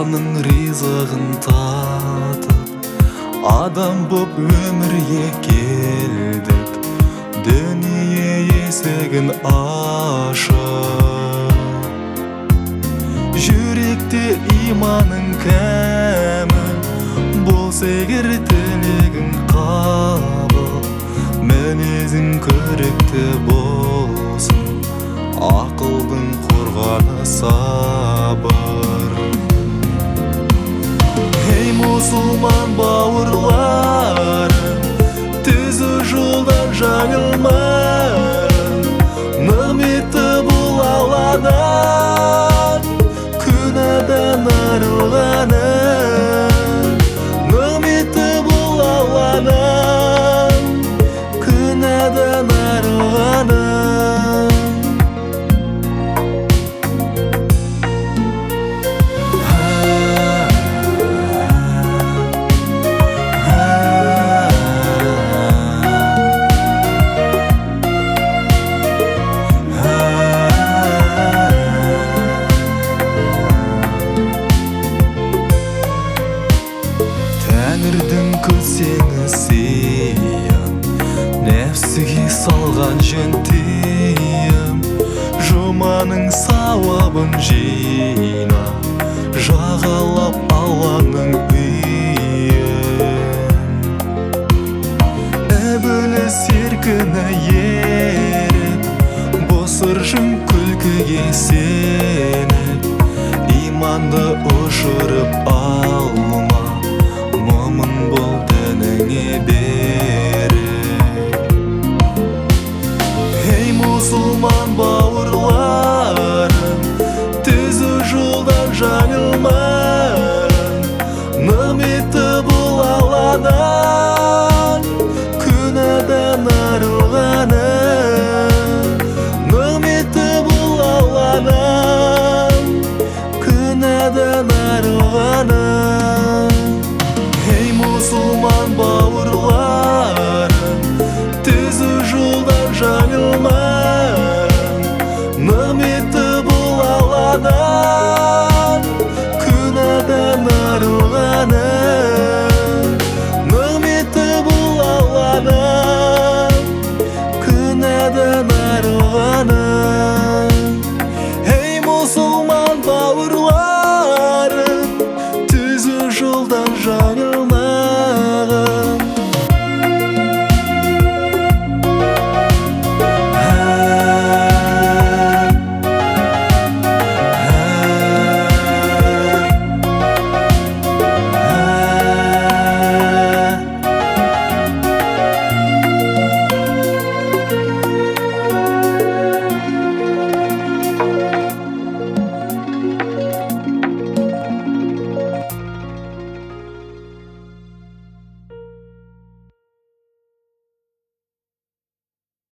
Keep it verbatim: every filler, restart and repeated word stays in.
иманның ризығын татып, адам боп өмірге келдік, дүние есігін ашып. Жүректе иманың кәмі, болса егер тілегің қабыл, мінезің көрікті болсын, ақылдың қорғаны сабыр. Ей мұсылман бауырларым, түзу жолдан жаңылмайын, нығметті бұл Алладан, күнәдан арылғаным. Нығметті бұл Алладан, күнәдан арылғаным. Тәңірдің күлсеңі сиян, нәпсіге салған жөн тыйым. Жұманың сауабын жина, жағалап Алланың үйін. Ібіліс еркіні еріп, босыржың күлкіге сеніп, иманды ұшырып ал.